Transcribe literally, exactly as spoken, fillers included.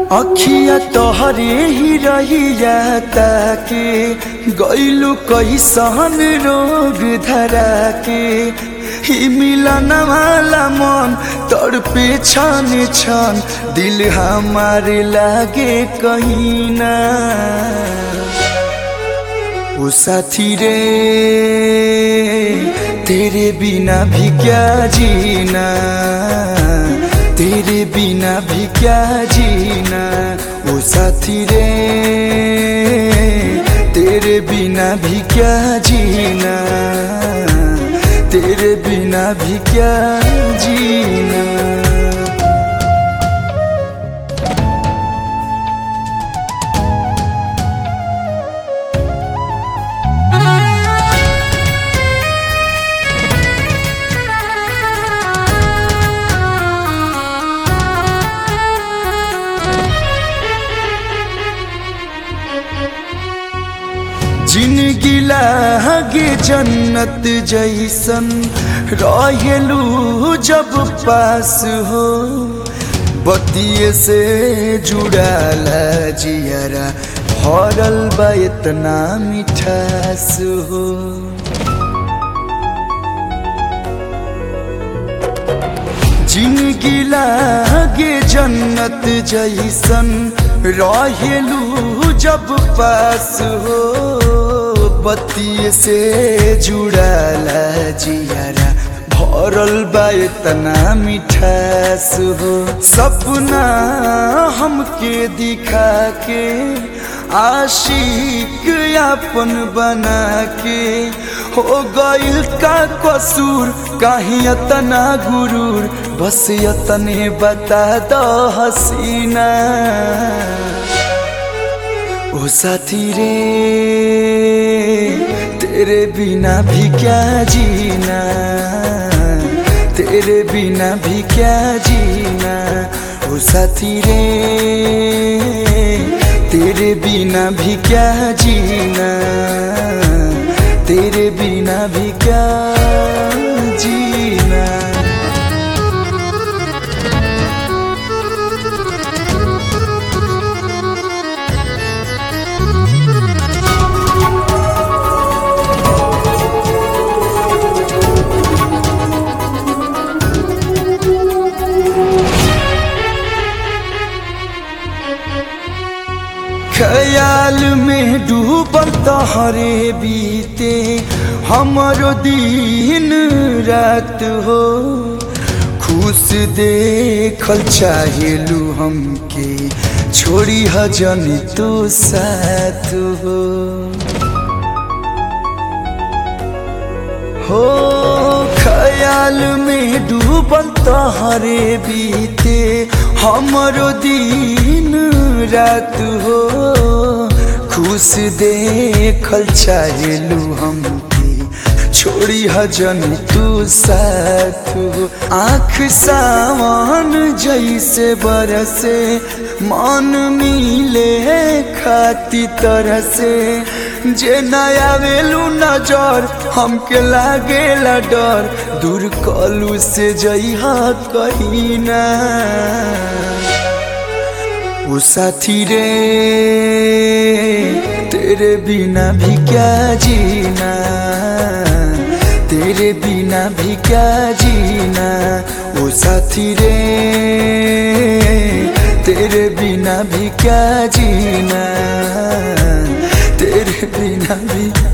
अखिया तोहरे ही रहिया ताके गइलु कैसन रोग धरा के ही मिलन वाला मन तड़पे छन छन दिल हमारे लागे कहीं ना। ओ साथी रे तेरे बिना भी क्या जीना, तेरे बिना भी क्या जीना। ओ साथी रे तेरे बिना भी क्या जीना, तेरे बिना भी क्या जीना। जिंदगी लागे जन्नत जैसन रहेलू जब पास हो, बतिये से जुड़ाला जियरा भरल बा इतना मिठास हो। जिंदगी लागे जन्नत जैसन रहेलू जब पास हो, बतिये से जुड़ाला जियारा भरल बा इतना मिठास हो। सपना हमके दिखा के आशिक अपन बना के हो गइल का कसूर, काहे इतना गुरूर, बस इतने बता दो हसीना। ओ साथी रे तेरे बिना भी क्या जीना, तेरे बिना भी क्या जीना। ओ साथी रे तेरे बिना भी क्या जीना, तेरे बिना भी क्या जीना। ख्याल में डूबल तोहरे बीते हमरो दिन रात हो, खुश देखल चाहेलू हमके छोड़ी हजन तो साथ हो। हो ख्याल में डूबल तोहरे बीते हमरो दिन रात हो, खुश देखल चाहेलू हमके छोड़ी हजन तू साथ हो। आँख सावन जैसे बरसे मन मिले खाती तरह से, जे नया वेलू नजर हमके लागेला डर, दूर कलू से जइहा कहीं ना। ओ साथी रे तेरे बिना भी क्या जीना, तेरे बिना भी क्या जीना। ओ साथी रे तेरे बिना भी क्या जीना, तेरे बिना भी